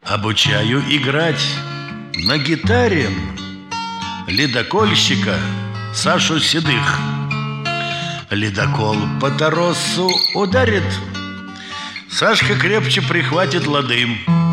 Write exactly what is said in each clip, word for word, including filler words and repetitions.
Обучаю играть на гитаре ледокольщика Сашу Седых. Ледокол по торосу ударит, Сашка крепче прихватит лады.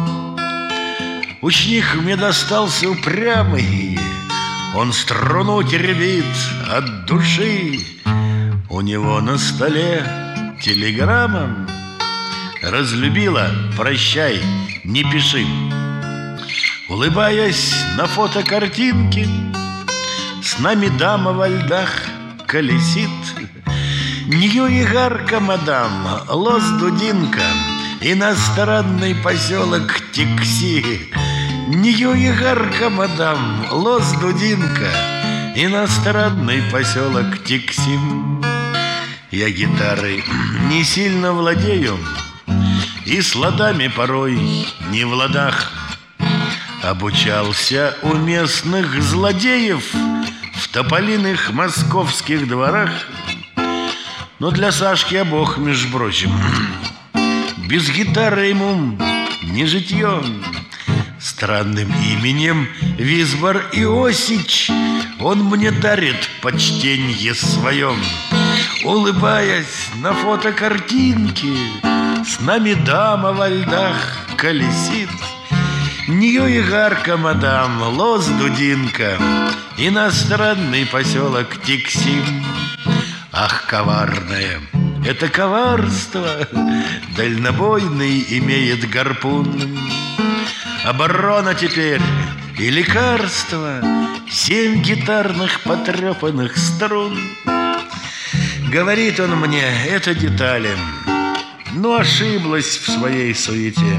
Ученик мне достался упрямый, он струну теребит от души. У него на столе телеграмма: разлюбила, прощай, не пиши. Улыбаясь на фотокартинке, с нами дама во льдах колесит. Нью-Игарка, мадам, Лос-Дудинка, иностранный поселок Тикси. Нью-Игарка, мадам, Лос-Дудинка, иностранный поселок Тикси. Я гитарой не сильно владею и с ладами порой не в ладах. Обучался у местных злодеев в тополиных московских дворах. Но для Сашки я бог, между прочим, без гитары ему не житье. Странным именем Визбор Иосич он мне дарит почтенье своем. Улыбаясь на фотокартинке, с нами дама во льдах колесит. Нью-Игарка, мадам, Лос-Дудинка, иностранный поселок Тикси. Ах, коварное это коварство, дальнобойный имеет гарпун. Оборона теперь и лекарство, семь гитарных потрепанных струн. Говорит он мне, это детали, но ошиблась в своей суете.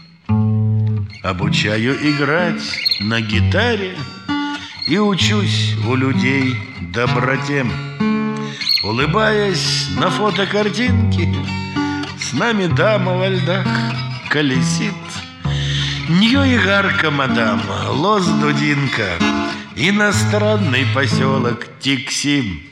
Обучаю играть на гитаре и учусь у людей доброте. Улыбаясь на фотокартинке, с нами дама во льдах колесит. Нью-Игарка, мадам, Лос-Дудинка, иностранный поселок Тикси.